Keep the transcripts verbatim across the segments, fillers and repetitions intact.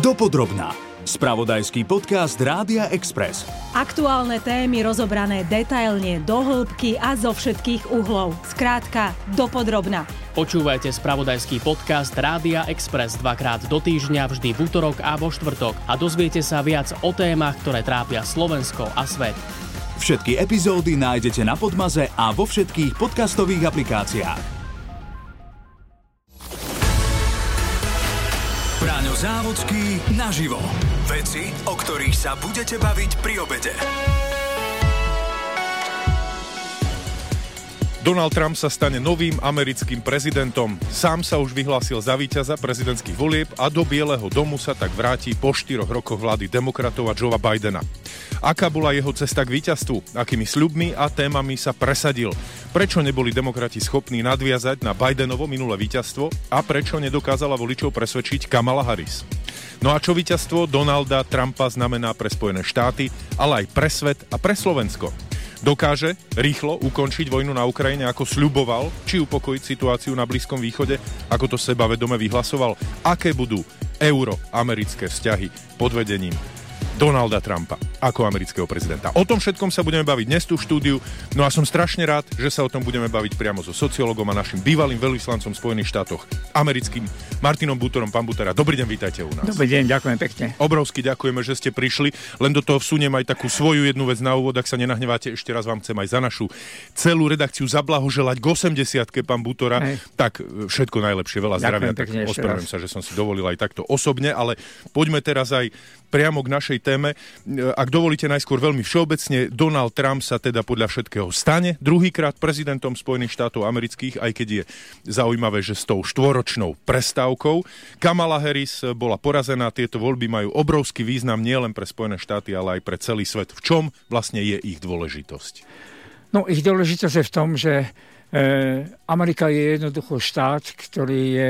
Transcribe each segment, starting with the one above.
Dopodrobná. Spravodajský podcast Rádia Express. Aktuálne témy rozobrané detailne, do hĺbky a zo všetkých uhlov. Skrátka, dopodrobná. Počúvajte spravodajský podcast Rádia Express dvakrát do týždňa, vždy v utorok a vo štvrtok. A dozviete sa viac o témach, ktoré trápia Slovensko a svet. Všetky epizódy nájdete na Podmaze a vo všetkých podcastových aplikáciách. Braňo Závodský naživo. Veci, o ktorých sa budete baviť pri obede. Donald Trump sa stane novým americkým prezidentom. Sám sa už vyhlásil za víťaza prezidentských volieb a do Bieleho domu sa tak vráti po štyroch rokoch vlády demokratov a Joea Bidena. Aká bola jeho cesta k víťazstvu? Akými sľubmi a témami sa presadil? Prečo neboli demokrati schopní nadviazať na Bidenovo minulé víťazstvo a prečo nedokázala voličov presvedčiť Kamala Harris? No a čo víťazstvo Donalda Trumpa znamená pre Spojené štáty, ale aj pre svet a pre Slovensko? Dokáže rýchlo ukončiť vojnu na Ukrajine, ako sľuboval, či upokojiť situáciu na Blízkom východe, ako to sebavedome vyhlasoval? Aké budú euro-americké vzťahy pod vedením Donalda Trumpa ako amerického prezidenta? O tom všetkom sa budeme baviť dnes tu v štúdiu. No a som strašne rád, že sa o tom budeme baviť priamo so sociológom a našim bývalým veľvyslancom v Spojených štátoch americkým Martinom Butorom. Pán Butera, dobrý deň, vítajte u nás. Dobrý deň, ďakujem pekne. Obrovsky ďakujeme, že ste prišli. Len do toho vsuniem aj takú svoju jednu vec na úvod, ak sa nenahneváte, ešte raz vám chcem aj za našu celú redakciu zablahoželať k osemdesiatke, pán Butora. Hej. Tak všetko najlepšie, veľa zdravia. Ospravedlňujem sa, že som si dovolil aj takto osobne, ale poďme teraz aj priamo k našej téme. Ak dovolíte najskôr veľmi všeobecne, Donald Trump sa teda podľa všetkého stane druhýkrát prezidentom Spojených štátov amerických, aj keď je zaujímavé, že s tou štvoročnou prestávkou. Kamala Harris bola porazená, tieto voľby majú obrovský význam nielen pre Spojené štáty, ale aj pre celý svet. V čom vlastne je ich dôležitosť? No, ich dôležitosť je v tom, že e, Amerika je jednoducho štát, ktorý je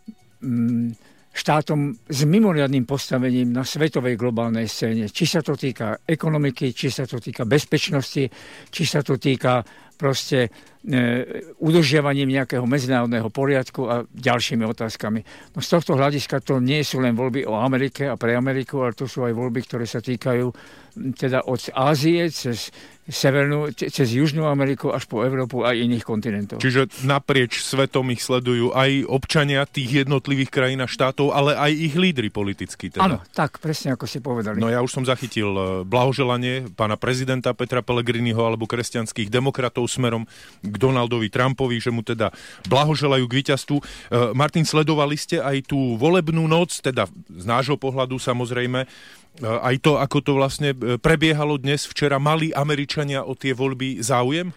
mm, štátom s mimoriadnym postavením na svetovej globálnej scéne. Či sa to týka ekonomiky, či sa to týka bezpečnosti, či sa to týka proste e, udržiavaním nejakého medzinárodného poriadku a ďalšími otázkami. No z tohto hľadiska to nie sú len voľby o Amerike a pre Ameriku, ale to sú aj voľby, ktoré sa týkajú teda od Ázie cez Severnú, cez Južnú Ameriku až po Európu a iných kontinentov. Čiže naprieč svetom ich sledujú aj občania tých jednotlivých krajín a štátov, ale aj ich lídri politickí. Teda. Áno, tak, presne ako ste povedali. No ja už som zachytil blahoželanie pána prezidenta Petra Pellegriniho alebo kresťanských demokratov smerom k Donaldovi Trumpovi, že mu teda blahoželajú k víťazstvu. Martin, sledovali ste aj tú volebnú noc, teda z nášho pohľadu samozrejme, aj to, ako to vlastne prebiehalo dnes, včera. Mali Američania o tie voľby záujem?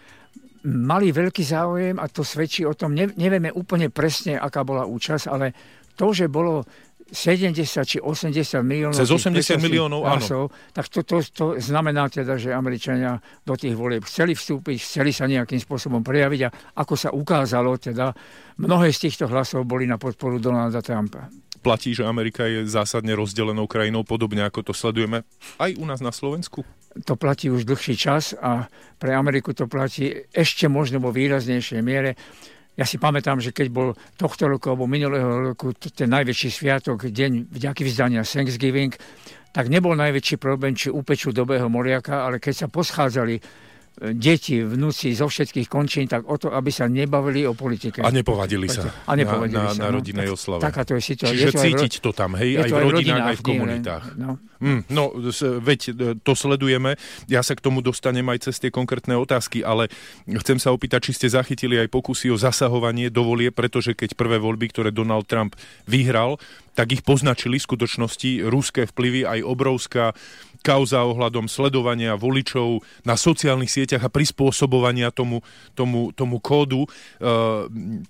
Mali veľký záujem a to svedčí o tom, ne, nevieme úplne presne, aká bola účasť, ale to, že bolo sedemdesiat či osemdesiat miliónov cez osemdesiat miliónov, hlasov, tak to, to, to znamená teda, že Američania do tých volieb chceli vstúpiť, chceli sa nejakým spôsobom prejaviť a ako sa ukázalo, teda mnohé z týchto hlasov boli na podporu Donalda Trumpa. Platí, že Amerika je zásadne rozdelenou krajinou, podobne ako to sledujeme aj u nás na Slovensku? To platí už dlhší čas a pre Ameriku to platí ešte možno vo výraznejšej miere. Ja si pamätám, že keď bol tohto roku alebo minulého roku ten najväčší sviatok, deň vďaky vzdania Thanksgiving, tak nebol najväčší problém, či upečú dobrého moriaka, ale keď sa poschádzali deti, vnúci zo všetkých končín, tak o to, aby sa nebavili o politike. A nepovadili sa a nepovadili na, sa, na, na rodinej no, oslave. Takáto je situácia. Čiže je to cítiť aj, to tam, hej, aj v rodinách, rodinách, aj v komunitách. No. Mm, no, veď to sledujeme. Ja sa k tomu dostanem aj cez tie konkrétne otázky, ale chcem sa opýtať, či ste zachytili aj pokusy o zasahovanie do volie, pretože keď prvé voľby, ktoré Donald Trump vyhral, tak ich poznačili v skutočnosti ruské vplyvy, aj obrovská kauza ohľadom sledovania voličov na sociálnych sieťach a prispôsobovania tomu, tomu, tomu kódu. Uh,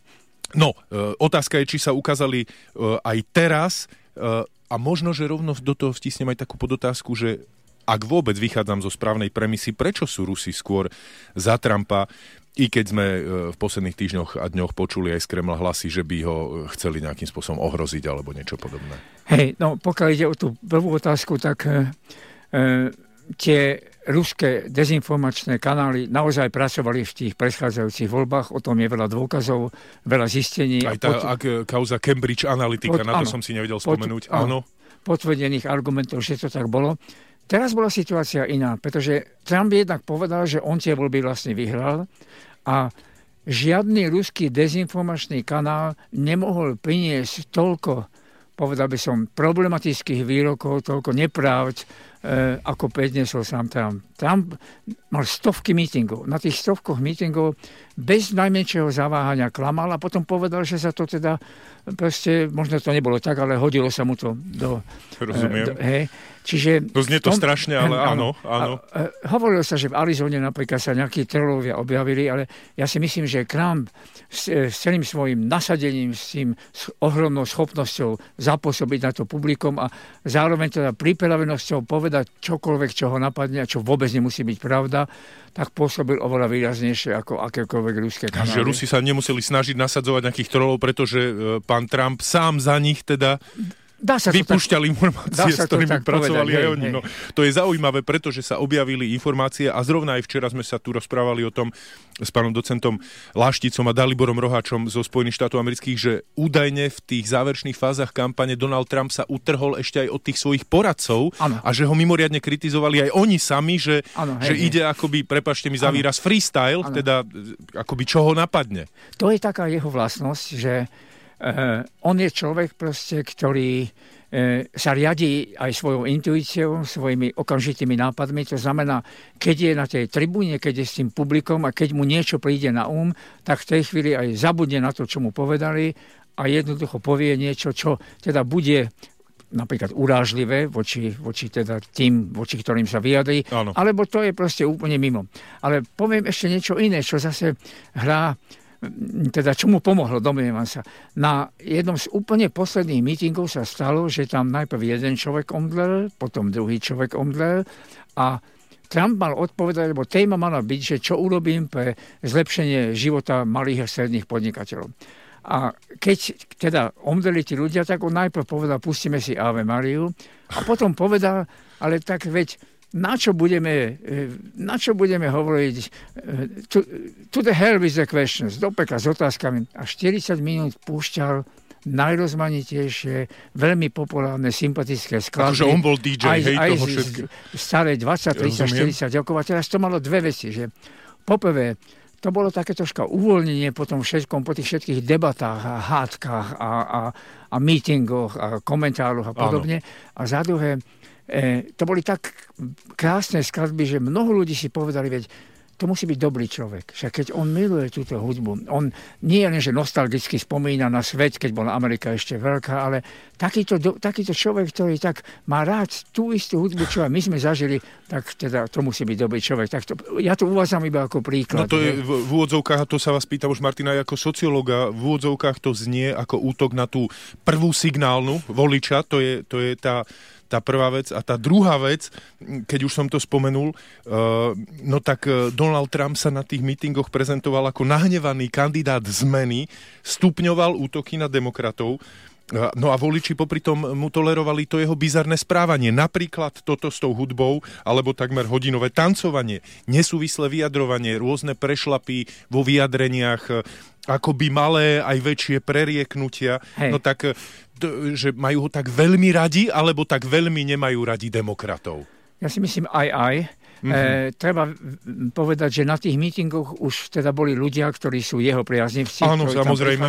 no, uh, otázka je, či sa ukázali uh, aj teraz uh, a možno, že rovno do toho vtisnem aj takú podotázku, že ak vôbec vychádzam zo správnej premisy, prečo sú Rusi skôr za Trumpa, i keď sme v posledných týždňoch a dňoch počuli aj z Kremla hlasy, že by ho chceli nejakým spôsobom ohroziť alebo niečo podobné. Hej, no pokiaľ ide o tú prvú otázku, tak e, tie ruské dezinformačné kanály naozaj pracovali v tých predchádzajúcich voľbách, o tom je veľa dôkazov, veľa zistení. Aj tá pot... ak, kauza Cambridge Analytica, pot... na to áno, som si nevedel spomenúť. Pot... Áno. Potvrdených argumentov, že to tak bolo. Teraz bola situácia iná, pretože Trump jednak povedal, že on tie voľby vlastne vyhral a žiadny ruský dezinformačný kanál nemohol priniesť toľko, povedal by som, problematických výrokov, toľko nepravd, e, ako predniesol sám Trump. Trump mal stovky mítingov. Na tých stovkoch mítingov bez najmenšieho zaváhania klamal a potom povedal, že sa to teda proste, možno to nebolo tak, ale hodilo sa mu to do... Rozumiem. E, do, hej. Čiže... To znie to tom, strašne, ale áno. áno. A, a, hovorilo sa, že v Arizone napríklad sa nejakí trolovia objavili, ale ja si myslím, že Trump s, s celým svojím nasadením, s tým s ohromnou schopnosťou zapôsobiť na to publikum a zároveň teda pripravenosťou povedať čokoľvek, čo ho napadne a čo vôbec nemusí byť pravda, tak pôsobil oveľa výraznejšie ako akékoľvek ruské kanály. Že Rusi sa nemuseli snažiť nasadzovať nejakých trolov, pretože pán Trump sám za nich teda... vypúšťali informácie, s ktorými pracovali povedať, aj hej, oni. Hej. No, to je zaujímavé, pretože sa objavili informácie a zrovna aj včera sme sa tu rozprávali o tom s pánom docentom Lášticom a Daliborom Roháčom zo Spojených štátov amerických, že údajne v tých záverečných fázach kampane Donald Trump sa utrhol ešte aj od tých svojich poradcov ano. A že ho mimoriadne kritizovali aj oni sami, že, ano, hej, že hej. ide akoby, prepáčte mi za výraz, freestyle, ano. Teda akoby čo ho napadne. To je taká jeho vlastnosť, že Uh, on je človek proste, ktorý uh, sa riadí aj svojou intuíciou, svojimi okamžitými nápadmi. To znamená, keď je na tej tribúne, keď je s tým publikom a keď mu niečo príde na um, tak v tej chvíli aj zabudne na to, čo mu povedali a jednoducho povie niečo, čo teda bude napríklad urážlivé voči, voči teda tým, voči ktorým sa vyjadrí, áno. Alebo to je proste úplne mimo. Ale poviem ešte niečo iné, čo zase hrá teda čo mu pomohlo, domnievam sa. Na jednom z úplne posledných mítingov sa stalo, že tam najprv jeden človek omdlel, potom druhý človek omdlel a Trump mal odpovedať, lebo téma mala byť, že čo urobím pre zlepšenie života malých a stredných podnikateľov. A keď teda omdleli tí ľudia, tak on najprv povedal, pustíme si Ave Mariu a potom povedal, ale tak veď na čo budeme, na čo budeme hovoriť to, to the hell with the questions, do peka s otázkami. A štyridsať minút púšťal najrozmanitejšie, veľmi populárne, sympatické skladby. Takže on bol dý džej, aj, hej, aj toho všetky. Staré dvadsať, tridsať, štyridsať rokov. A teraz to malo dve veci, že poprvé, to bolo také troška uvoľnenie po tom všetkom, po tých všetkých debatách a hádkach a, a, a mítingoch a komentároch a podobne. Áno. A za druhé, E, to boli tak krásne skladby, že mnoho ľudí si povedali, veď to musí byť dobrý človek. Však keď on miluje túto hudbu, on nie len, že nostalgicky spomína na svet, keď bola Amerika ešte veľká, ale takýto, do, takýto človek, ktorý tak má rád tú istú hudbu, čo aj my sme zažili, tak teda to musí byť dobrý človek. Tak to, ja to uvádzam iba ako príklad. No to je v, v úvodzovkách, a to sa vás pýtam už Martina, ako sociológa, v úvodzovkách to znie ako útok na tú prvú signálnu voliča, to je, to je tá tá prvá vec. A tá druhá vec, keď už som to spomenul, uh, no tak Donald Trump sa na tých mítingoch prezentoval ako nahnevaný kandidát zmeny, stupňoval útoky na demokratov, uh, no a voliči popri tom mu tolerovali to jeho bizarné správanie. Napríklad toto s tou hudbou, alebo takmer hodinové tancovanie, nesúvislé vyjadrovanie, rôzne prešlapy vo vyjadreniach, akoby malé aj väčšie prerieknutia. Hej. No tak to, že majú ho tak veľmi radi, alebo tak veľmi nemajú radi demokratov? Ja si myslím aj aj. Mm-hmm. E, treba povedať, že na tých mítingoch už teda boli ľudia, ktorí sú jeho priaznivci. Áno, samozrejme.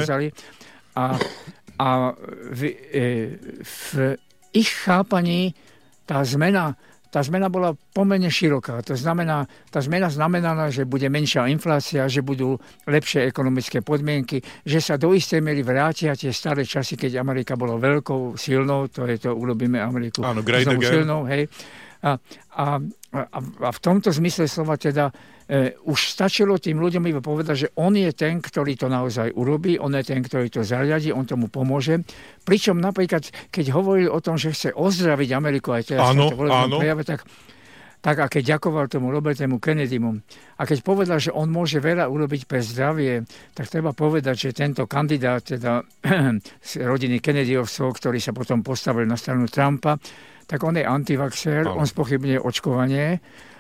A, a v, e, v ich chápaní tá zmena Tá zmena bola pomerne široká. To znamená, tá zmena znamenala, že bude menšia inflácia, že budú lepšie ekonomické podmienky, že sa do istej miery vrátia tie staré časy, keď Amerika bola veľkou, silnou, to je to, urobíme Ameriku Áno, znovu silnou, hej. A, a, a, a v tomto zmysle slova teda e, už stačilo tým ľuďom iba povedať, že on je ten, ktorý to naozaj urobí, on je ten, ktorý to zariadi, on tomu pomôže. Pričom napríklad, keď hovoril o tom, že chce ozdraviť Ameriku, aj teraz áno, to áno. prejave, tak, tak a keď ďakoval tomu Robertému Kennedymu a keď povedal, že on môže veľa urobiť pre zdravie, tak treba povedať, že tento kandidát teda z rodiny Kennedyovcov, ktorý sa potom postavil na stranu Trumpa, tak on je antivaxer, on spochybňuje očkovanie,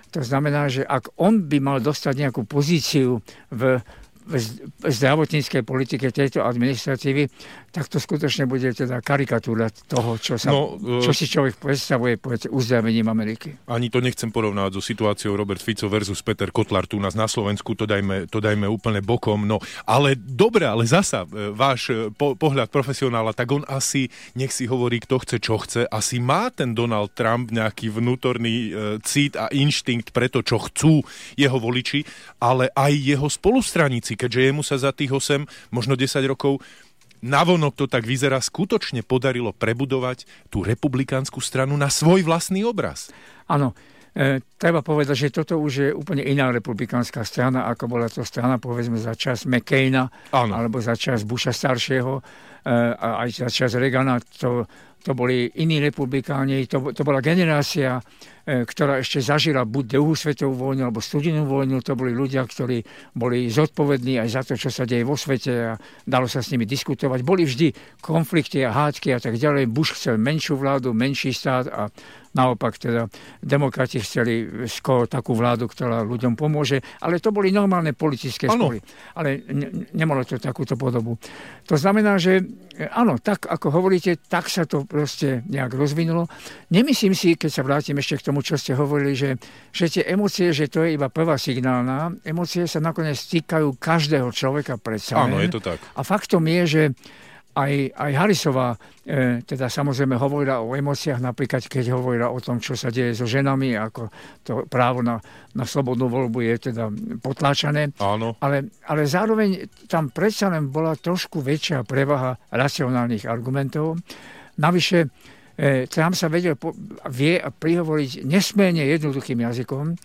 To znamená, že ak on by mal dostať nejakú pozíciu v v zdravotníckej politike tejto administratívy, tak to skutočne bude teda karikatúra toho, čo, sa, no, čo si človek predstavuje pred uzdravením Ameriky. Ani to nechcem porovnávať so situáciou Robert Fico versus Peter Kotlár tu u nás na Slovensku, to dajme, to dajme úplne bokom. No, ale dobre, ale zasa váš po, pohľad profesionála, tak on asi, nech si hovorí, kto chce, čo chce, asi má ten Donald Trump nejaký vnútorný e, cít a inštinkt pre to, čo chcú jeho voliči, ale aj jeho spolustraníci, keďže jemu sa za tých osem, možno desať rokov navonok to tak vyzerá, skutočne podarilo prebudovať tú republikánsku stranu na svoj vlastný obraz. Áno, e, treba povedať, že toto už je úplne iná republikánska strana, ako bola to strana, povedzme, za čas McCaina, áno, alebo za čas Busha staršieho, e, a aj za čas Reagana. To, to boli iní republikáni, to, to bola generácia, ktorá ešte zažila buď druhú svetovú vojnu alebo studenú vojnu. To boli ľudia, ktorí boli zodpovední aj za to, čo sa deje vo svete a dalo sa s nimi diskutovať. Boli vždy konflikty a hádky a tak ďalej. Bush chcel menšiu vládu, menší štát a naopak teda demokrati chceli skôr takú vládu, ktorá ľuďom pomôže. Ale to boli normálne politické spory. Ale ne, nemalo to takúto podobu. To znamená, že áno, tak ako hovoríte, tak sa to proste nejak rozvinulo. Nemyslím si, keď sa vrátim ešte k tomu, čo ste hovorili, že, že tie emócie, že to je iba prvá signálna. Emócie sa nakoniec týkajú každého človeka predsa. Áno, je to tak. A faktom je, že aj, aj Harrisová e, teda samozrejme hovorila o emóciách, napríklad keď hovorila o tom, čo sa deje so ženami, ako to právo na, na slobodnú voľbu je teda potláčané. Áno. Ale, ale zároveň tam predsa len bola trošku väčšia prevaha racionálnych argumentov. Navyše Trump sa vedel, vie prihovoriť nesmierne jednoduchým jazykom.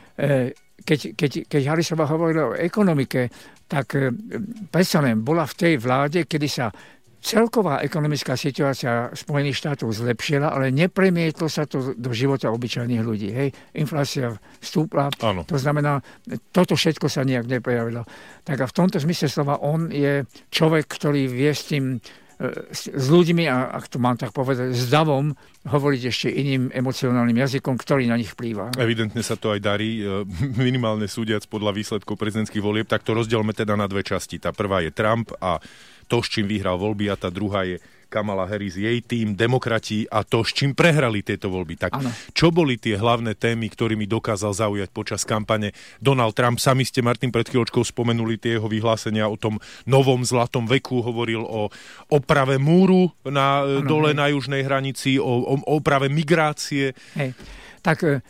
Keď, keď, keď Harrisová hovorila o ekonomike, tak predsa len bola v tej vláde, kedy sa celková ekonomická situácia Spojených štátov zlepšila, ale nepremietlo sa to do života obyčajných ľudí. Hej. Inflácia vstúpla, áno. To znamená, toto všetko sa nejak neprejavilo. Tak a v tomto zmysle slova on je človek, ktorý vie s tým s ľuďmi, a ak to mám tak povedať, s davom hovoriť ešte iným emocionálnym jazykom, ktorý na nich vplýva. Evidentne sa to aj darí, minimálne súdiac podľa výsledkov prezidentských volieb, tak to rozdielme teda na dve časti. Tá prvá je Trump a to, s čím vyhral voľby, a tá druhá je Kamala Harris, jej tým, demokrati a to, s čím prehrali tieto voľby. Tak ano. Čo boli tie hlavné témy, ktorými dokázal zaujať počas kampane Donald Trump? Sami ste, Martin, pred chvíľočkou spomenuli tie jeho vyhlásenia o tom novom zlatom veku, hovoril o oprave múru na ano, dole hej. na južnej hranici, o, o oprave migrácie. Hej. Tak e,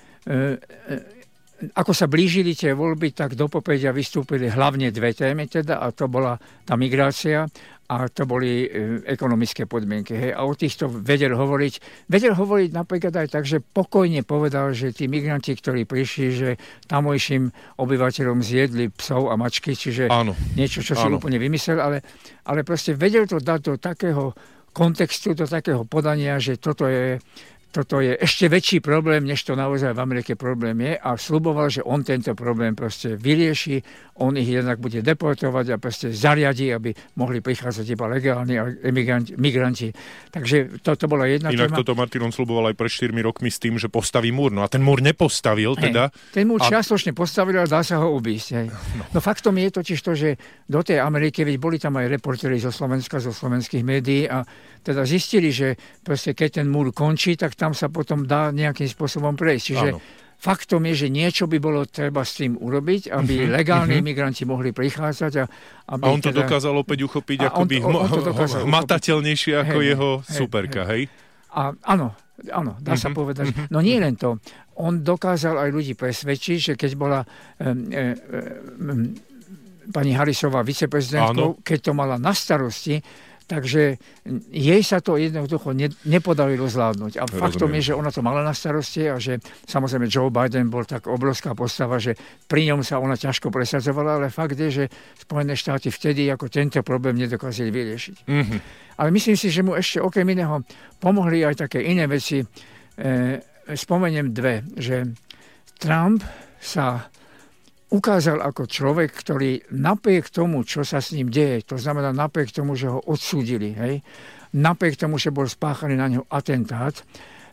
e, ako sa blížili tie voľby, tak do popredia vystúpili hlavne dve témy, teda, a to bola tá migrácia a to boli e, ekonomické podmienky. Hej. A o týchto vedel hovoriť. Vedel hovoriť napríklad aj tak, že pokojne povedal, že tí migranti, ktorí prišli, že tamojším obyvateľom zjedli psov a mačky, čiže áno. niečo, čo si áno. úplne vymyslel, ale, ale proste vedel to dať do takého kontextu, do takého podania, že toto je Toto je ešte väčší problém, než to naozaj v Amerike problém je, a sľuboval, že on tento problém proste vyrieši, on ich jednak bude deportovať a proste zariadí, aby mohli prichádzať iba legálni emigranti, migranti. Takže toto to bola jedna Inak téma. Inak toto Martin on sľuboval aj pred štyrmi rokmi s tým, že postaví múr. No a ten múr nepostavil teda. Hej, ten múr a... čiastočne postavil, ale dá sa ho obísť. Hej. No. no faktom je totiž to, že do tej Ameriky, veď boli tam aj reportéri zo Slovenska, zo slovenských médií, a teda zistili, že proste keď ten múr končí, tak tam sa potom dá nejakým spôsobom prejsť. Čiže áno. faktom je, že niečo by bolo treba s tým urobiť, aby uh-huh, legálni uh-huh. migranti mohli prichádzať. A, aby a on to teda... dokázal opäť uchopiť akoby hmatateľnejšie ako hej, jeho hej, superka, hej? hej? A, áno, áno, dá uh-huh, sa povedať. Uh-huh. No nie len to. On dokázal aj ľudí presvedčiť, že keď bola um, um, um, pani Harrisová viceprezidentkou, keď to mala na starosti, takže jej sa to jednoducho ne, nepodarilo zvládnuť. A faktom je, že ona to mala na starosti a že samozrejme Joe Biden bol tak obrovská postava, že pri ňom sa ona ťažko presadzovala, ale fakt je, že Spojené štáty vtedy ako tento problém nedokázali vyriešiť. Mm-hmm. Ale myslím si, že mu ešte okrem iného pomohli aj také iné veci. E, spomeniem dve, že Trump sa ukázal ako človek, ktorý napriek tomu, čo sa s ním deje, to znamená napriek tomu, že ho odsúdili, hej, napriek tomu, že bol spáchaný na ňo atentát,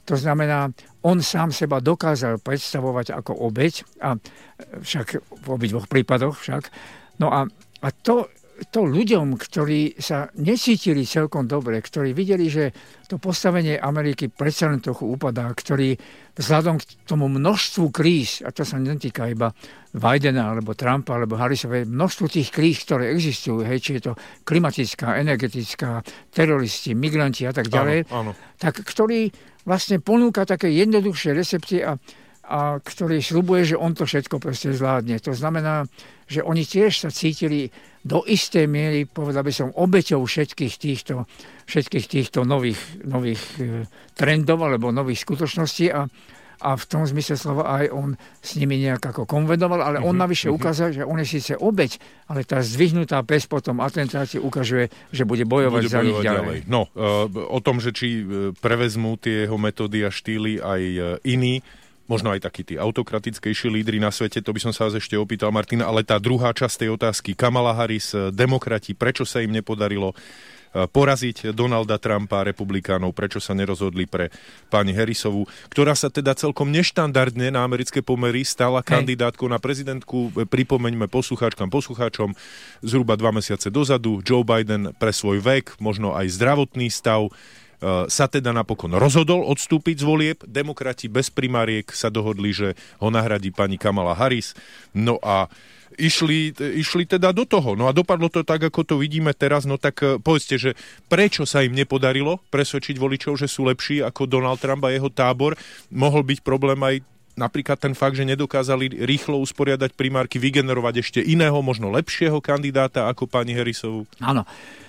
To znamená, on sám seba dokázal predstavovať ako obeť, a však v obidvoch prípadoch však. No a, a to, to ľuďom, ktorí sa necítili celkom dobre, ktorí videli, že to postavenie Ameriky predsa len trochu upadá, ktorí vzhľadom k tomu množstvu kríz, a to sa netýka iba Bidena, alebo Trumpa, alebo Harrisovej, množstvu tých kríz, ktoré existujú, hej, či je to klimatická, energetická, teroristi, migranti a tak ďalej, áno, áno. tak ktorý vlastne ponúka také jednoduchšie recepty a, a ktorý sľubuje, že on to všetko proste zvládne. To znamená, že oni tiež sa cítili do istej miery, povedal by som, obeťou všetkých týchto, všetkých týchto nových, nových e, trendov alebo nových skutočností a, a v tom zmysle slova aj on s nimi nejak ako konvedoval, ale on navyše uh-huh. ukázal, že on je síce obeť, ale tá zdvihnutá pes po tom atentáte ukazuje, že bude bojovať bude za bojovať nich ďalej. ďalej. No, uh, o tom, že či prevezmú tie jeho metódy a štýly aj uh, iní, možno aj takí tí autokratickejší lídri na svete, to by som sa vás ešte opýtal, Martina, ale tá druhá časť tej otázky, Kamala Harris, demokrati, prečo sa im nepodarilo poraziť Donalda Trumpa, republikánov, prečo sa nerozhodli pre pani Harrisovú, ktorá sa teda celkom neštandardne na americké pomery stala kandidátkou na prezidentku. Pripomeňme poslucháčkam, poslucháčom, zhruba dva mesiace dozadu Joe Biden pre svoj vek, možno aj zdravotný stav, sa teda napokon rozhodol odstúpiť z volieb. Demokrati bez primáriek sa dohodli, že ho nahradí pani Kamala Harris. No a išli, išli teda do toho. No a dopadlo to tak, ako to vidíme teraz. No tak povedzte, že prečo sa im nepodarilo presvedčiť voličov, že sú lepší ako Donald Trump a jeho tábor? Mohol byť problém aj napríklad ten fakt, že nedokázali rýchlo usporiadať primárky, vygenerovať ešte iného, možno lepšieho kandidáta ako pani Harrisovú? Áno.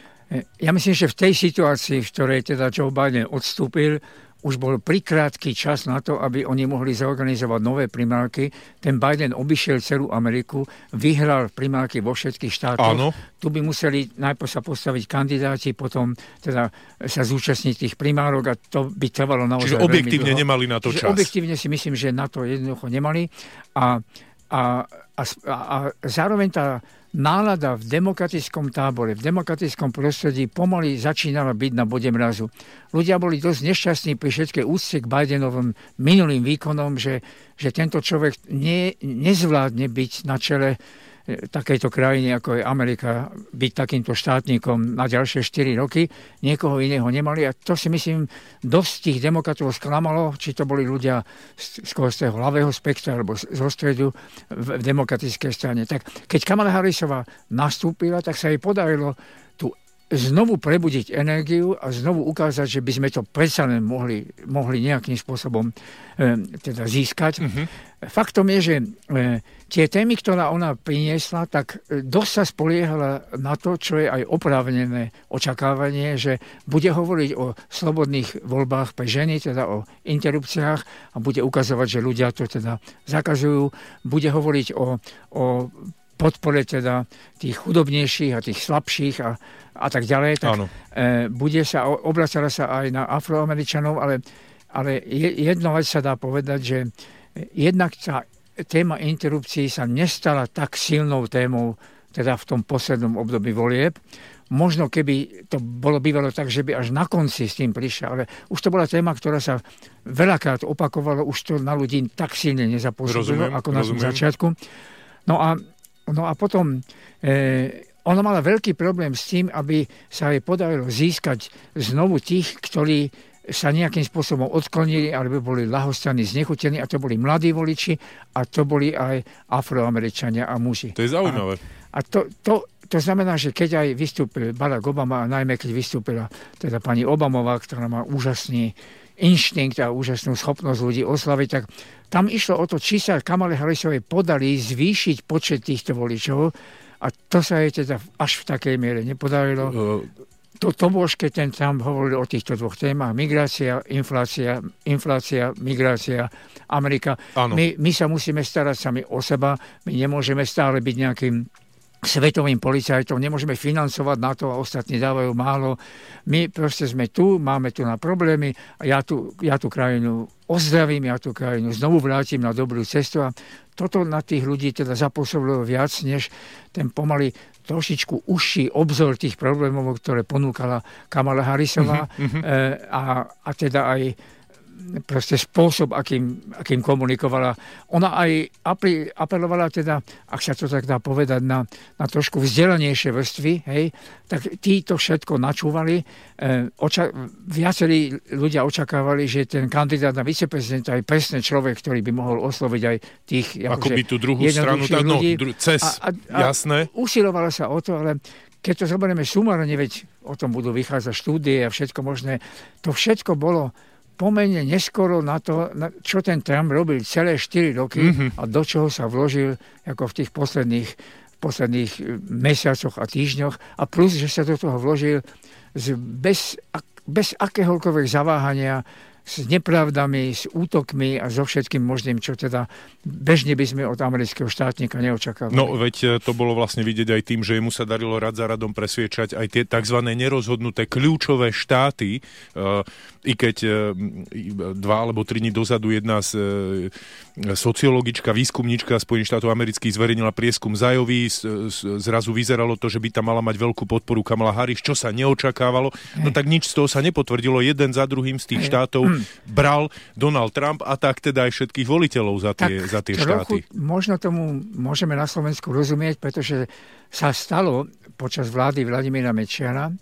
Ja myslím, že v tej situácii, v ktorej teda Joe Biden odstúpil, už bol prikrátky čas na to, aby oni mohli zorganizovať nové primárky. Ten Biden obišiel celú Ameriku, vyhral primárky vo všetkých štátoch. Áno. Tu by museli najprv sa postaviť kandidáti, potom teda sa zúčastniť tých primárok a to by trvalo naozaj Čiže objektívne nemali na to Čiže čas. Objektívne si myslím, že na to jednoducho nemali. A, a, a, a zároveň tá nálada v demokratickom tábore, v demokratickom prostredí pomaly začínala byť na bode mrazu. Ľudia boli dosť nešťastní pri všetkej úcte k Bidenovým minulým výkonom, že, že tento človek ne, nezvládne byť na čele takejto krajine, ako je Amerika, byť takýmto štátnikom na ďalšie štyri roky. Niekoho iného nemali a to si myslím dosť tých demokratov sklamalo, či to boli ľudia skôr z toho ľavého spektra alebo zo stredu v, v demokratickej strane. Tak keď Kamala Harrisová nastúpila, tak sa jej podarilo tu znovu prebudiť energiu a znovu ukázať, že by sme to predsa len mohli, mohli nejakým spôsobom e, teda získať. Mm-hmm. Faktom je, že e, tie témy, ktorá ona priniesla, tak dosť sa spoliehala na to, čo je aj oprávnené očakávanie, že bude hovoriť o slobodných voľbách pre ženy, teda o interrupciách a bude ukazovať, že ľudia to teda zakazujú. Bude hovoriť o, o podpore teda tých chudobnejších a tých slabších a, a tak ďalej. Tak, e, bude sa, obracala sa aj na Afroameričanov, ale, ale jedna vec sa dá povedať, že jednak tá téma interrupcií sa nestala tak silnou témou teda v tom poslednom období volieb. Možno keby to bolo bývalo tak, že by až na konci s tým prišiel, ale už to bola téma, ktorá sa veľakrát opakovala, už to na ľudí tak silne nezapôsobilo, ako na tom začiatku. No a, no a potom e, ona mala veľký problém s tým, aby sa jej podarilo získať znovu tých, ktorí sa nejakým spôsobom odklonili, alebo boli ľahostajní, znechutení, a to boli mladí voliči a to boli aj Afroameričania a muži. To je zaujímavé. A, a to, to, to znamená, že keď aj vystúpil Barack Obama, a najmä keď vystúpila teda pani Obamová, ktorá má úžasný inštinkt a úžasnú schopnosť ľudí oslaviť, tak tam išlo o to, či sa Kamale Harrisovej podali zvýšiť počet týchto voličov, a to sa jej teda až v takej miere nepodarilo. Uh... To, to bož, keď ten tam hovoril o týchto dvoch témach, migrácia, inflácia, inflácia, migrácia, Amerika. My, my sa musíme starať sami o seba, my nemôžeme stále byť nejakým svetovým policajtom, nemôžeme financovať na to a ostatní dávajú málo. My proste sme tu, máme tu na problémy a ja tu, ja tu krajinu ozdravím, ja tú krajinu znovu vrátim na dobrú cestu a toto na tých ľudí teda zapôsobilo viac, než ten pomaly trošičku užší obzor tých problémov, ktoré ponúkala Kamala Harrisová. Mm-hmm. E, a, a teda aj proste spôsob, akým, akým komunikovala. Ona aj apelovala teda, ak sa to tak dá povedať, na, na trošku vzdelanejšie vrstvy, hej, tak títo všetko načúvali. E, oča- viacerí ľudia očakávali, že ten kandidát na viceprezidenta je presne človek, ktorý by mohol osloviť aj tých ako by tú druhú stranu, tá, no, dru- cez, a, a, a jasné. Usilovala sa o to, ale keď to zoberieme sumárne, veď o tom budú vychádzať štúdie a všetko možné, to všetko bolo pomerne neskoro na to, na čo ten Trump robil celé štyri roky mm-hmm. a do čoho sa vložil ako v tých posledných, posledných mesiacoch a týždňoch a plus, že sa do toho vložil z, bez, bez akéhokoľvek zaváhania, s nepravdami, s útokmi a so všetkým možným, čo teda bežne by sme od amerického štátnika neočakávali. No, veď to bolo vlastne vidieť aj tým, že mu sa darilo rad za radom presviečať aj tie tzv. Nerozhodnuté kľúčové štáty, uh, i keď uh, dva alebo tri dní dozadu jedna z uh, sociologička, výskumníčka Spojených štátov amerických zverejnila prieskum Zajový, z, z, zrazu vyzeralo to, že by tam mala mať veľkú podporu Kamala Harris, čo sa neočakávalo. No tak nič z toho sa nepotvrdilo. Jeden za druhým z tých štátov bral Donald Trump a tak teda aj všetkých voliteľov za tie, tak za tie štáty. Možno tomu môžeme na Slovensku rozumieť, pretože sa stalo počas vlády Vladimíra Mečiara,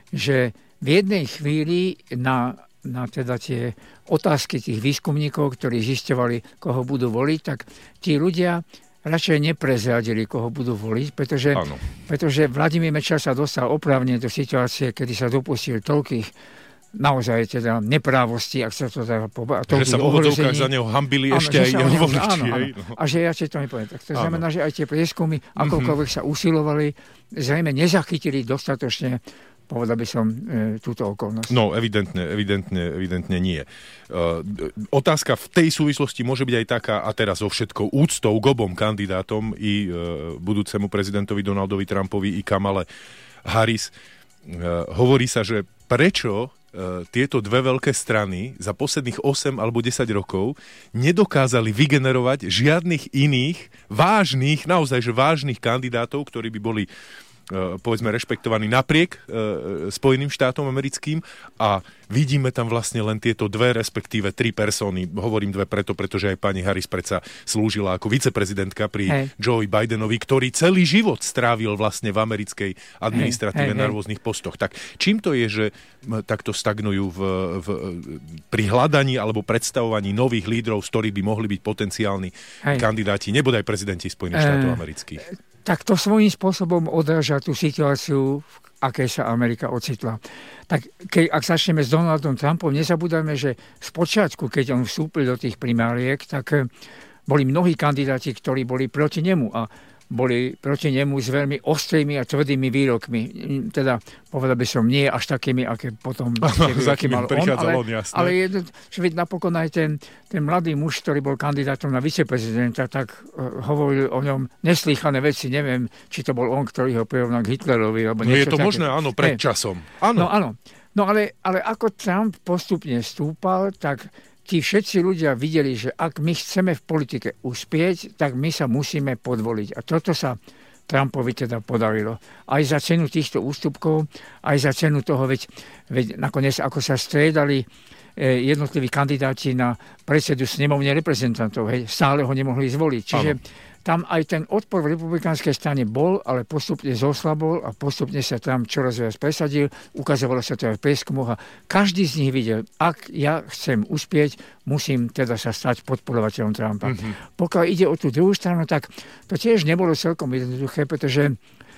že v jednej chvíli na, na teda tie otázky tých výskumníkov, ktorí zisťovali, koho budú voliť, tak tí ľudia radšej neprezradili, koho budú voliť, pretože, pretože Vladimír Mečiar sa dostal oprávne do situácie, kedy sa dopustil toľkých naozaj teda neprávosti, ak sa to teda povedať. Že sa v úvodzovkách za neho hambili áno, ešte aj jeho voliči. Áno, áno. A že ja si to nepoviem. Tak to áno. znamená, že aj tie prieskumy, akoľkoľvek mm-hmm. sa usilovali, zrejme nezachytili dostatočne, povedal by som, e, túto okolnosť. No, evidentne, evidentne, evidentne nie. Uh, otázka v tej súvislosti môže byť aj taká, a teraz so všetkou úctou k obom kandidátom, i uh, budúcemu prezidentovi Donaldovi Trumpovi, i Kamale Harris. Uh, hovorí sa, že prečo tieto dve veľké strany za posledných osem alebo desať rokov nedokázali vygenerovať žiadnych iných vážnych, naozaj že vážnych kandidátov, ktorí by boli povedzme rešpektovaní napriek Spojeným štátom americkým a vidíme tam vlastne len tieto dve, respektíve tri persóny. Hovorím dve preto, pretože aj pani Harris predsa slúžila ako viceprezidentka pri hey. Joe Bidenovi, ktorý celý život strávil vlastne v americkej administratíve hey, hey, na rôznych postoch. Tak čím to je, že takto stagnujú v, v, pri hľadaní alebo predstavovaní nových lídrov, z ktorých by mohli byť potenciálni hey. kandidáti, nebodaj prezidenti Spojených hey. štátov amerických? Tak to svojím spôsobom odráža tú situáciu, v akej sa Amerika ocitla. Tak keď, ak začneme s Donaldom Trumpom, nezabúdajme, že spočiatku, keď on vstúpil do tých primáriek, tak boli mnohí kandidáti, ktorí boli proti nemu a boli proti nemu s veľmi ostrými a tvrdými výrokmi. Teda, povedal by som, nie až takými, aké potom výroky mal on, ale, on ale jedno, že veď napokon aj ten, ten mladý muž, ktorý bol kandidátom na viceprezidenta, tak uh, hovoril o ňom neslýchané veci. Neviem, či to bol on, ktorý ho prirovnal k Hitlerovi. Alebo no je to také. Možné, áno, pred časom. Áno. No áno. No ale, ale ako Trump postupne stúpal, tak tí všetci ľudia videli, že ak my chceme v politike uspieť, tak my sa musíme podvoliť. A toto sa Trumpovi teda podarilo. Aj za cenu týchto ústupkov, aj za cenu toho, veď, veď nakoniec ako sa striedali eh, jednotliví kandidáti na predsedu snemovne reprezentantov, hej, stále ho nemohli zvoliť. Čiže ano. Tam aj ten odpor v republikánskej strane bol, ale postupne zoslabol a postupne sa tam čoraz viac presadil. Ukazovalo sa to aj v prieskumoch a každý z nich videl, ak ja chcem uspieť, musím teda sa stať podporovateľom Trumpa. Mm-hmm. Pokiaľ ide o tú druhú stranu, tak to tiež nebolo celkom jednoduché, pretože,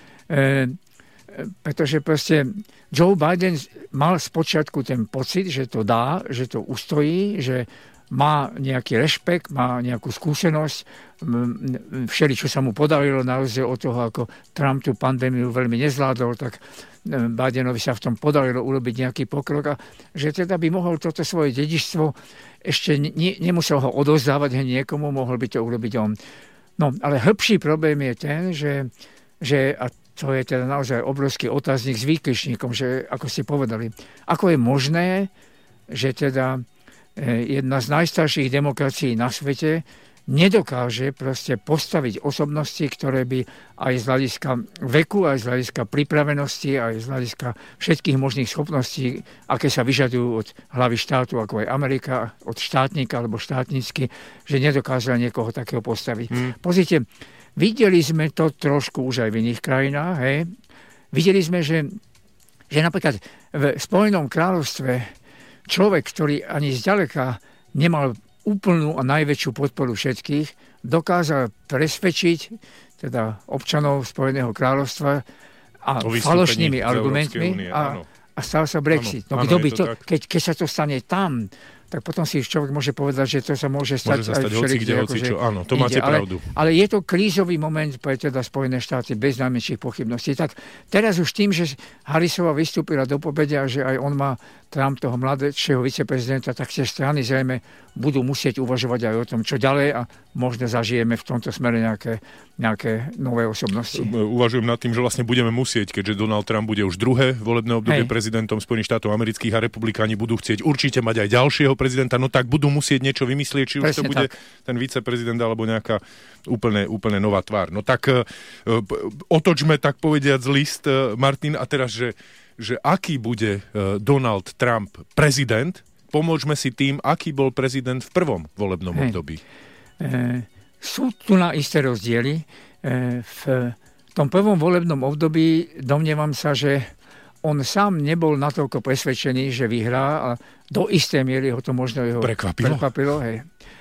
e, pretože proste Joe Biden mal spočiatku ten pocit, že to dá, že to ustojí, že má nejaký rešpekt, má nejakú skúsenosť, všeli, čo sa mu podarilo, na rozdiel od toho, ako Trump tú pandémiu veľmi nezvládol, tak Bidenovi sa v tom podarilo urobiť nejaký pokrok a že teda by mohol toto svoje dedičstvo ešte ne, nemusel ho odovzdávať niekomu, mohol by to urobiť on. No, ale hĺbší problém je ten, že, že a to je teda naozaj obrovský otáznik s výkričníkom, že ako ste povedali, ako je možné, že teda jedna z najstarších demokracií na svete nedokáže proste postaviť osobnosti, ktoré by aj z hľadiska veku, aj z hľadiska pripravenosti, aj z hľadiska všetkých možných schopností, aké sa vyžadujú od hlavy štátu, ako aj Amerika, od štátnika alebo štátnicky, že nedokázala niekoho takého postaviť. Hmm. Pozrite, videli sme to trošku už aj v iných krajinách. Hej. Videli sme, že, že napríklad v Spojenom kráľovstve človek, ktorý ani zďaleka nemal úplnú a najväčšiu podporu všetkých, dokázal presvedčiť teda občanov Spojeného kráľovstva a falošnými argumentmi a, a stal sa Brexit. Áno, no, kto by to, to keď, keď sa to stane tam, tak potom si človek môže povedať, že to sa môže stať, môže sa stať aj všelikde. Akože áno, to máte ide. pravdu. Ale, ale je to krízový moment pre teda Spojené štáty bez najmenších pochybností. Tak teraz už tým, že Harrisová vystúpila do pobedia, že aj on má Trump toho mladšieho viceprezidenta, tak tie strany zrejme budú musieť uvažovať aj o tom, čo ďalej a možno zažijeme v tomto smere nejaké, nejaké nové osobnosti. Uvažujem nad tým, že vlastne budeme musieť, keďže Donald Trump bude už druhé volebné obdobie Hej. prezidentom Spojených štátov amerických a republikáni budú chcieť určite mať aj ďalšieho prezidenta, no tak budú musieť niečo vymyslieť, či už Presne to bude tak. ten viceprezident alebo nejaká úplne, úplne nová tvár. No tak uh, otočme tak povediac list, uh, Martin, a teraz, že že aký bude Donald Trump prezident, pomôžme si tým, aký bol prezident v prvom volebnom Hej. období. E, sú tu na isté rozdiely. E, v tom prvom volebnom období domnievam sa, že on sám nebol natoľko presvedčený, že vyhrá a do istej miery ho to možno jeho prekvapilo. prekvapilo hej.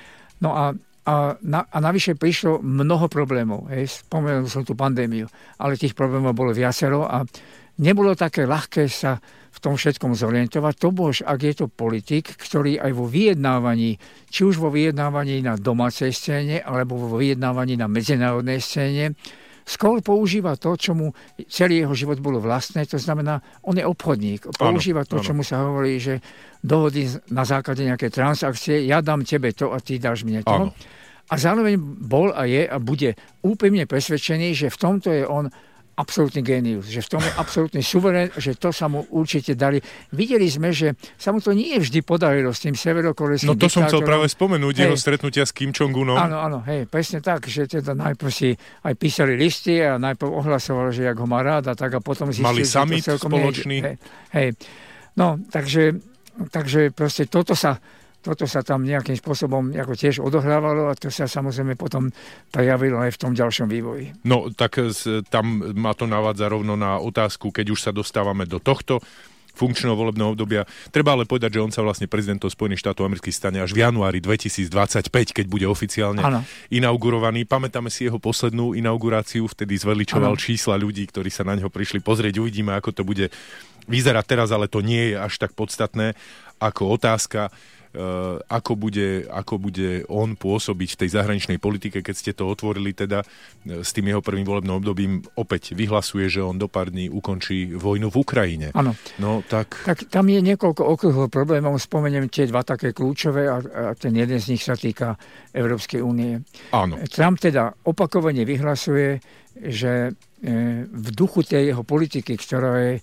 No a A, na, a navyše prišlo mnoho problémov. Hej. Spomenul som tú pandémiu, ale tých problémov bolo viacero a nebolo také ľahké sa v tom všetkom zorientovať. To bož, ak je to politik, ktorý aj vo vyjednávaní, či už vo vyjednávaní na domácej scéne, alebo vo vyjednávaní na medzinárodnej scéne, skôr používa to, čo mu celý jeho život bolo vlastné, to znamená, on je obchodník. Používa ano, to, ano. čo mu sa hovorí, že dohody na základe nejaké transakcie, ja dám tebe to a ty dáš mne to. Ano. A zároveň bol a je a bude úplne presvedčený, že v tomto je on absolútny génius, že v tom je absolútny suverén, že to sa mu určite dali. Videli sme, že sa mu to nie vždy podarilo s tým severokorejským No to diktátorom. som chcel práve spomenúť, hej. jeho stretnutia s Kim Jong-unom. Áno, áno, hej, presne tak, že teda najprv si aj písali listy a najprv ohlasoval, že jak ho má rád a tak a potom zistil, Mali že summit to celkom spoločný. Hej, hej. No, takže, takže proste toto sa Toto sa tam nejakým spôsobom ako tiež odohrávalo a to sa samozrejme potom prejavilo aj v tom ďalšom vývoji. No tak tam ma to navádza rovno na otázku, keď už sa dostávame do tohto funkčného volebného obdobia. Treba ale povedať, že on sa vlastne prezidentom Spojených štátov amerických stane až v januári dvetisícdvadsaťpäť, keď bude oficiálne ano. inaugurovaný. Pamätáme si jeho poslednú inauguráciu, vtedy zveličoval ano. čísla ľudí, ktorí sa na neho prišli pozrieť. Uvidíme, ako to bude vyzerať teraz, ale to nie je až tak podstatné ako otázka, Uh, ako, bude, ako bude on pôsobiť v tej zahraničnej politike, keď ste to otvorili teda uh, s tým jeho prvým volebným obdobím, opäť vyhlasuje, že on do pár dní ukončí vojnu v Ukrajine. Áno. No, tak... tak tam je niekoľko okruhov problémov, spomeniem tie dva také kľúčové a, a ten jeden z nich sa týka Európskej únie. Áno. Trump teda opakovane vyhlasuje, že e, v duchu tej jeho politiky, ktorá je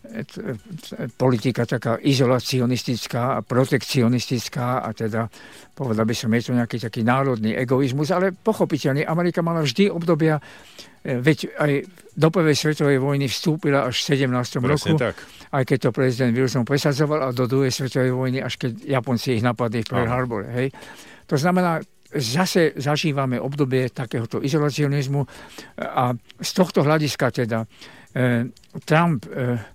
politika taká izolacionistická a protekcionistická a teda povedal by som, je to nejaký taký národný egoizmus, ale pochopiteľne Amerika mala vždy obdobia, veď aj do prvej svetovej vojny vstúpila až v sedemnástom roku, tak. aj keď to prezident Wilson presadzoval a do druhej svetovej vojny, až keď Japonci ich napadli v Pearl Harbor. Hej. To znamená, zase zažívame obdobie takéhoto izolacionizmu a z tohto hľadiska teda eh, Trump eh,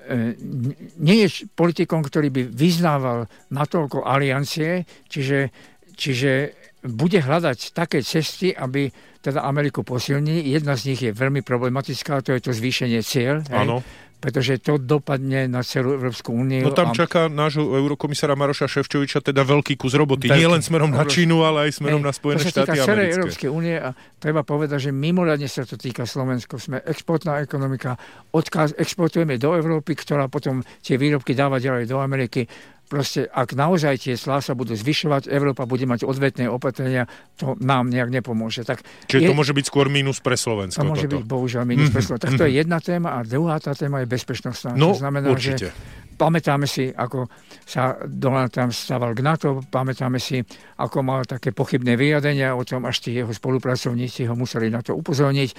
nie je politikom, ktorý by vyznával natoľko aliancie, čiže, čiže bude hľadať také cesty, aby teda Ameriku posilnili. Jedna z nich je veľmi problematická, to je to zvýšenie cieľ. Áno. Pretože to dopadne na celú Európsku úniu. No tam a... čaká nášho eurokomisára Maroša Šefčoviča teda veľký kus roboty. Veľký. Nie len smerom na Čínu, ale aj smerom Hej, na Spojené štáty americké. To sa týka celej Európskej únie a treba povedať, že mimoriadne sa to týka Slovensko. Sme exportná ekonomika, odkaz, exportujeme do Európy, ktorá potom tie výrobky dáva ďalej do Ameriky. Proste, ak naozaj tie clá sa budú zvyšovať, Európa bude mať odvetné opatrenia, to nám nejak nepomôže. Tak Čiže je, to môže byť skôr mínus pre Slovensko. To môže toto. byť bohužiaľ mínus pre Slovensko. Tak to je jedna téma a druhá tá téma je bezpečnostná. No, to znamená, určite. že pamätáme si, ako sa Donald Trump stával k NATO, pamätáme si, ako mal také pochybné vyjadrenia o tom, až tí jeho spolupracovníci ho museli na to upozorniť.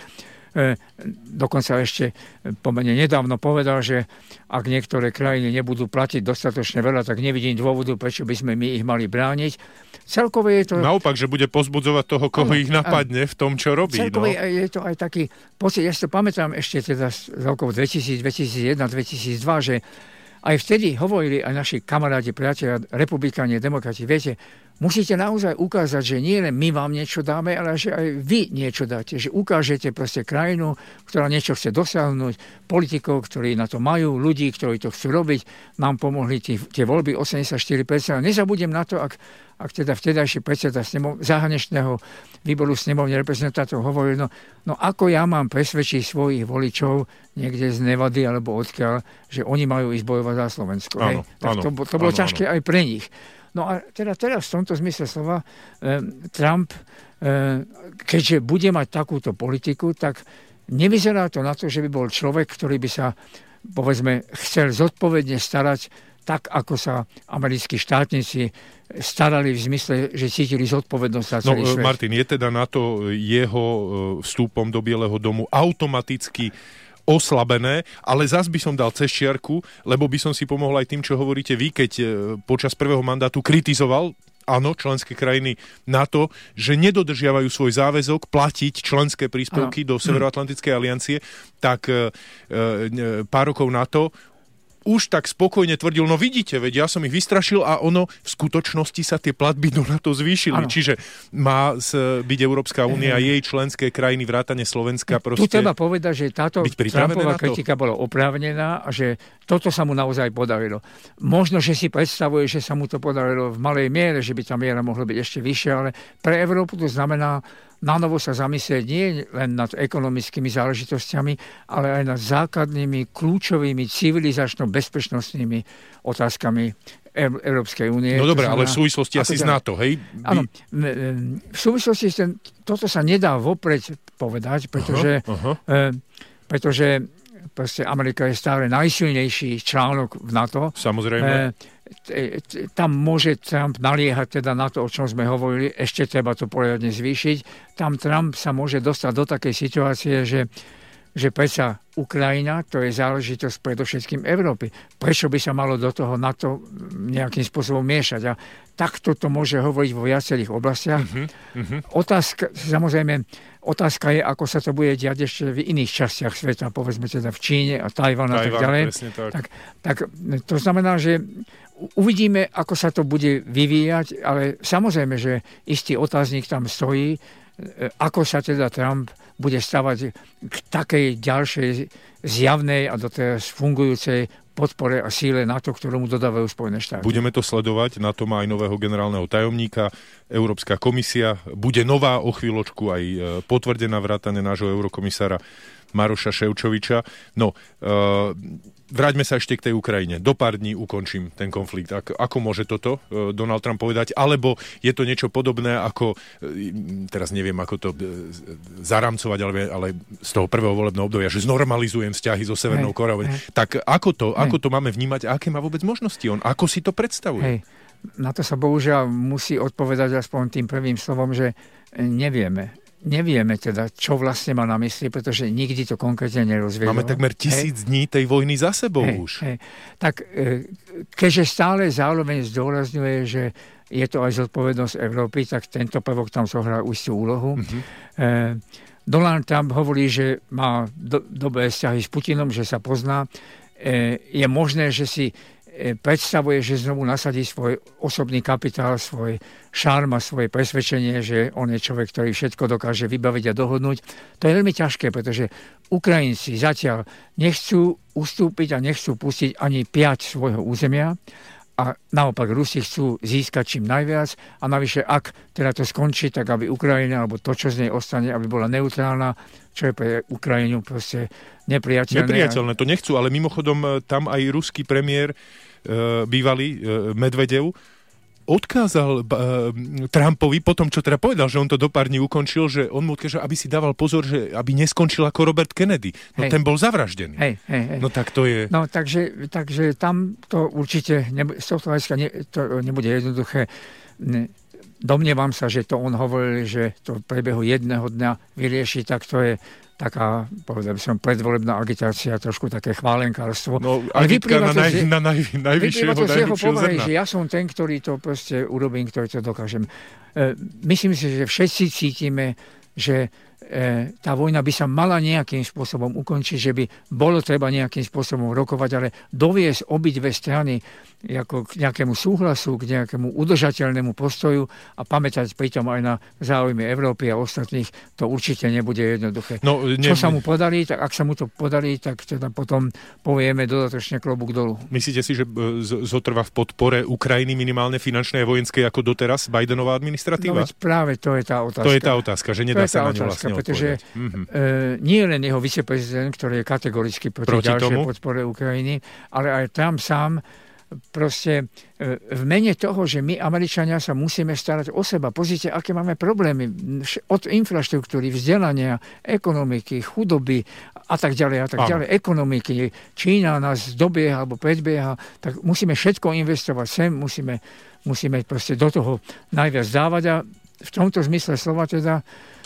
Dokonca ešte pomerne nedávno povedal, že ak niektoré krajiny nebudú platiť dostatočne veľa, tak nevidím dôvodu, prečo by sme my ich mali brániť. Celkové je to... Naopak, že bude pozbudzovať toho, koho ano, ich napadne ano. v tom, čo robí. Celkové no. je to aj taký pocit, ja si to pamätám ešte teda z rokov dvetisíc, dvetisícjeden, dvetisícdva, že aj vtedy hovorili aj naši kamarádi, priatelia, republikáni, demokrati, viete, musíte naozaj ukázať, že nie len my vám niečo dáme, ale že aj vy niečo dáte. Že ukážete proste krajinu, ktorá niečo chce dosiahnuť, politikov, ktorí na to majú, ľudí, ktorí to chcú robiť. Nám pomohli tí, tie voľby osemdesiatštyri percent. Nezabudem na to, ak, ak teda vtedajší predseda snemo, zahraničného výboru snemovne reprezentantov hovoril, no, no ako ja mám presvedčiť svojich voličov niekde z Nevady alebo odkiaľ, že oni majú ísť bojovať za Slovensko. Áno, tak áno, to, to bolo áno, ťažké áno. aj pre nich. No a teda teraz v tomto zmysle slova eh, Trump, eh, keďže bude mať takúto politiku, tak nevyzerá to na to, že by bol človek, ktorý by sa, povedzme, chcel zodpovedne starať tak, ako sa americkí štátnici starali v zmysle, že cítili zodpovednosť za celý no, svet. Martin, je teda na to jeho vstupom do Bieleho domu automaticky oslabené, ale zas by som dal cez čiarku, lebo by som si pomohol aj tým, čo hovoríte vy, keď počas prvého mandátu kritizoval áno, členské krajiny NATO, že nedodržiavajú svoj záväzok platiť členské príspevky ano. do Severoatlantickej aliancie, tak e, e, pár rokov na to už tak spokojne tvrdil, no vidíte, veď ja som ich vystrašil a ono v skutočnosti sa tie platby do NATO zvýšili. Ano. Čiže má byť Európska únia a jej členské krajiny vrátane Slovenska proste... Tu treba povedať, že táto Trumpová kritika bola oprávnená a že toto sa mu naozaj podarilo. Možno, že si predstavuje, že sa mu to podarilo v malej miere, že by tá miera mohla byť ešte vyššia, ale pre Európu to znamená nanovo sa zamyslieť nie len nad ekonomickými záležitosťami, ale aj nad základnými, kľúčovými, civilizačno-bezpečnostnými otázkami Európskej únie. No dobre, ale v súvislosti asi z NATO, hej? Áno, v súvislosti s tým, toto sa nedá vopred povedať, pretože, aha, aha. pretože proste Amerika je stále najsilnejší článok v NATO. Samozrejme. Tam môže Trump naliehať teda na to, o čom sme hovorili, ešte treba to poriadne zvýšiť. Tam Trump sa môže dostať do takej situácie, že, že predsa Ukrajina, to je záležitosť predovšetkým Európy. Prečo by sa malo do toho NATO nejakým spôsobom miešať? A takto to môže hovoriť vo viacerých oblastiach. Uh-huh, uh-huh. Otázka, samozrejme, otázka je, ako sa to bude diať ešte v iných častiach sveta, povedzme teda v Číne a Tajvan a tak ďalej. Tak. Tak, tak to znamená, že uvidíme, ako sa to bude vyvíjať, ale samozrejme, že istý otáznik tam stojí, ako sa teda Trump bude stavať k takej ďalšej zjavnej a doteraz fungujúcej podpore a síle NATO, ktorú mu dodávajú Spojené štáty. Budeme to sledovať, na to má aj nového generálneho tajomníka, Európska komisia, bude nová o chvíľočku aj potvrdená vrátane nášho eurokomisára Maroša Ševčoviča. No, uh, vráťme sa ešte k tej Ukrajine. Do pár dní ukončím ten konflikt. Ako, ako môže toto uh, Donald Trump povedať? Alebo je to niečo podobné ako, uh, teraz neviem, ako to uh, zaramcovať, ale, ale z toho prvého volebného obdobia, že znormalizujem vzťahy so Severnou Koreou. Tak ako to, ako to máme vnímať a aké má vôbec možnosti on? Ako si to predstavuje? Hej. Na to sa bohužiaľ musí odpovedať aspoň tým prvým slovom, že nevieme. Nevieme teda, čo vlastne má na mysli, pretože nikdy to konkrétne nerozviedol. Máme takmer tisíc hej. dní tej vojny za sebou hej, už. Hej. Tak keďže stále zároveň zdôrazňuje, že je to aj zodpovednosť Európy, tak tento prvok tam zohrá istú úlohu. Mm-hmm. E, Donald Trump hovorí, že má do, dobré vzťahy s Putinom, že sa pozná. E, je možné, že si predstavuje, že znovu nasadí svoj osobný kapitál, svoj šarm a svoje presvedčenie, že on je človek, ktorý všetko dokáže vybaviť a dohodnúť. To je veľmi ťažké, pretože Ukrajinci zatiaľ nechcú ustúpiť a nechcú pustiť ani piať svojho územia a naopak Rusi chcú získať čím najviac a navyše, ak teda to skončí, tak aby Ukrajina, alebo to, čo z nej ostane, aby bola neutrálna, čo je pre Ukrajinu proste nepriateľné. Nepriateľné, to nechcú, ale mimochodom tam aj ruský premiér bývalý Medvedev odkázal uh, Trumpovi, potom čo teda povedal, že on to do pár dní ukončil, že on mu odkázal, aby si dával pozor, že aby neskončil ako Robert Kennedy. No hej. Ten bol zavraždený. Hej, hej, hej. No tak to je... No takže, takže tam to určite, nebude, z tohto hľadiska ne, to nebude jednoduché. Domnievam sa, že to on hovoril, že to v priebehu jedného dňa vyrieši, tak to je taká, povedal by som, predvolebná agitácia, trošku také chválenkárstvo. No, ale vyplýva to, že, na naj, najvyššieho, to z jeho povahy, zrna. Že ja som ten, ktorý to proste urobím, ktorý to dokážem. E, myslím si, že všetci cítime, že e, tá vojna by sa mala nejakým spôsobom ukončiť, že by bolo treba nejakým spôsobom rokovať, ale doviesť obidve strany ako k nejakému súhlasu, k nejakému udržateľnému postoju a pamätať pritom aj na záujmy Európy a ostatných, to určite nebude jednoduché. No, ne... Čo sa mu podarí, tak ak sa mu to podarí, tak teda potom povieme dodatočne klobúk dolu. Myslíte si, že zotrvá v podpore Ukrajiny minimálne finančnej a vojenskej ako doteraz Bidenová administratíva? No veď práve to je tá otázka. To je tá otázka, že nedá sa na ňu vlastne pretože mm-hmm. e, nie len jeho viceprezident, ktorý je kategoricky proti, proti ďalšej tomu? podpore Ukrajiny, ale aj Trump sám proste v mene toho, že my, Američania, sa musíme starať o seba. Pozrite, aké máme problémy od infraštruktúry, vzdelania, ekonomiky, chudoby a tak ďalej a tak Áno. ďalej. Ekonomiky. Čína nás dobieha alebo predbieha, tak musíme všetko investovať sem, musíme, musíme proste do toho najviac dávať a v tomto zmysle slova teda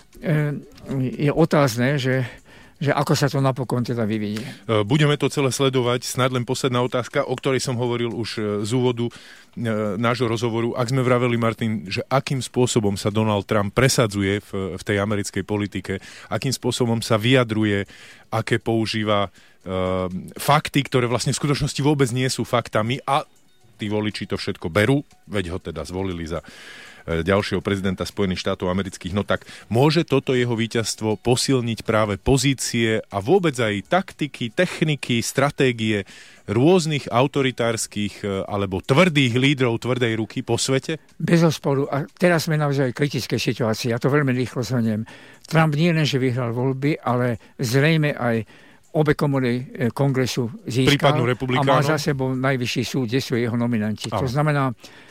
e, je otázne, že že ako sa to napokon teda vyvinie. Budeme to celé sledovať. Snad len posledná otázka, o ktorej som hovoril už z úvodu nášho rozhovoru. Ak sme vraveli, Martin, že akým spôsobom sa Donald Trump presadzuje v, v tej americkej politike, akým spôsobom sa vyjadruje, aké používa uh, fakty, ktoré vlastne v skutočnosti vôbec nie sú faktami a tí voliči to všetko berú, veď ho teda zvolili za ďalšieho prezidenta Spojených štátov amerických, no tak môže toto jeho víťazstvo posilniť práve pozície a vôbec aj taktiky, techniky, stratégie rôznych autoritárskych alebo tvrdých lídrov tvrdej ruky po svete? Bez osporu. A teraz sme naozaj v kritickej situácii. Ja to veľmi rýchlo zhrniem. Trump nie len, že vyhral voľby, ale zrejme aj obe komory kongresu získal a má za sebou najvyšší súd, kde sú jeho nominanti. Aha. To znamená,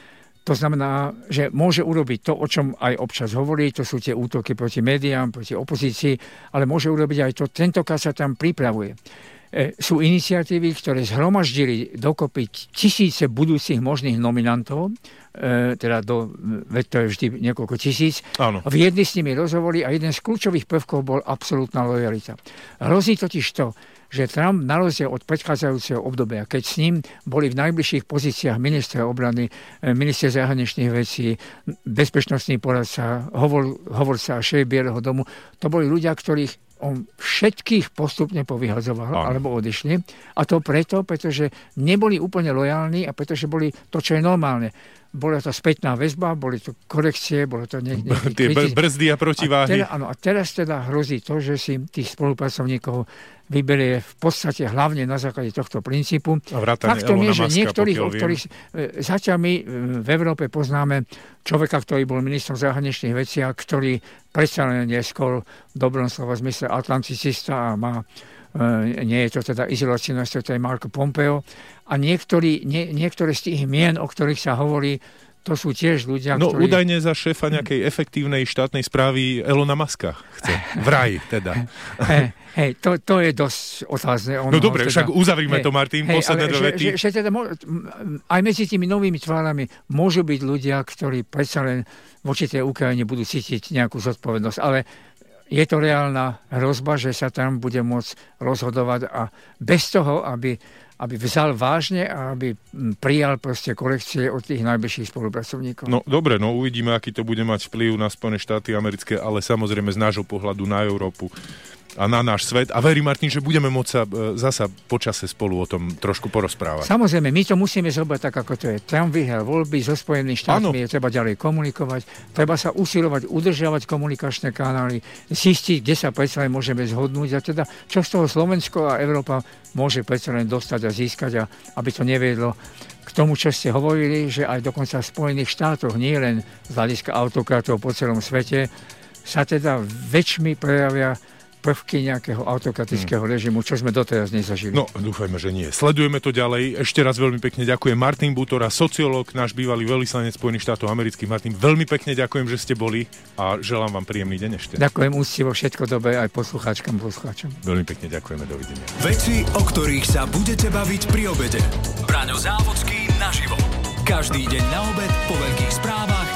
To znamená, že môže urobiť to, o čom aj občas hovorí, to sú tie útoky proti médiám, proti opozícii, ale môže urobiť aj to, tentokrát sa tam pripravuje. E, sú iniciatívy, ktoré zhromaždili dokopy tisíce budúcich možných nominantov, e, teda do, veď to je vždy niekoľko tisíc. Áno. Viedli s nimi rozhovory a jeden z kľúčových prvkov bol absolútna lojalita. Hrozí totiž to, že Trump na rozdiel od predchádzajúceho obdobia, keď s ním boli v najbližších pozíciách ministra obrany, minister zahraničných vecí, bezpečnostný poradca, hovor, hovorca a šéf Bieleho domu, to boli ľudia, ktorých on všetkých postupne povyhadzoval Áno. alebo odišli. A to preto, pretože neboli úplne lojálni a pretože boli to, čo je normálne. Bola to spätná väzba, boli to korekcie, bolo to niekde... Tie kriti... brzdy a protiváhy. A, teda, áno, a teraz teda hrozí to, že si tých spolupracovníkov vyberie v podstate hlavne na základe tohto princípu. Faktom je, že niektorých, od ktorých zatiaľ my v Európe poznáme človeka, ktorý bol ministrom zahraničných vecí a ktorý predsa len neskôr v dobrom slova zmysle atlanticista a má nie je to teda izolacionista, to je Marco Pompeo. A niektorí, nie, niektoré z tých mien, o ktorých sa hovorí, to sú tiež ľudia, no, ktorí... No údajne za šéfa nejakej efektívnej štátnej správy Elona Muska chce. Vraj teda. Hej, hej to, to je dosť otázne. On no dobre, teda, však uzavrime hej, to, Martin, hej, posledné dve vety. Že, že, že teda, aj medzi tými novými tvárami môžu byť ľudia, ktorí predsa len voči tej Ukrajine budú cítiť nejakú zodpovednosť, ale je to reálna hrozba, že sa tam bude môcť rozhodovať a bez toho, aby, aby vzal vážne a aby prijal proste korekcie od tých najbližších spolupracovníkov. No dobre, no uvidíme, aký to bude mať vplyv na Spojené štáty americké, ale samozrejme z nášho pohľadu na Európu a na náš svet. A verím, Martin, že budeme môcť sa zasa počase spolu o tom trošku porozprávať. Samozrejme, my to musíme zobrať tak, ako to je. Trump vyhral voľby, so Spojenými štátmi ano. Je treba ďalej komunikovať, treba sa usilovať, udržiavať komunikačné kanály, zistiť, kde sa predsa len môžeme zhodnúť a teda, čo z toho Slovensko a Európa môže predsa len dostať a získať, a aby to neviedlo k tomu, čo ste hovorili, že aj dokonca v Spojených štátoch, nie len z hľadiska autokratov po celom svete, sa teda väčšmi prejavia prvky nejakého autokratického hmm. režimu, čo sme doteraz nezažili. No, dúfajme, že nie. Sledujeme to ďalej. Ešte raz veľmi pekne ďakujem. Martin Butora, sociológ, náš bývalý veľvyslanec Spojených štátov amerických. Martin, veľmi pekne ďakujem, že ste boli a želám vám príjemný deň ešte. Ďakujem úctivo všetko dobre aj poslucháčkam, poslucháčom. Veľmi pekne ďakujeme, dovidenia. Veci, o ktorých sa budete baviť pri obede. Braňo Závodský naživo. Každý deň na obed po veľkých správach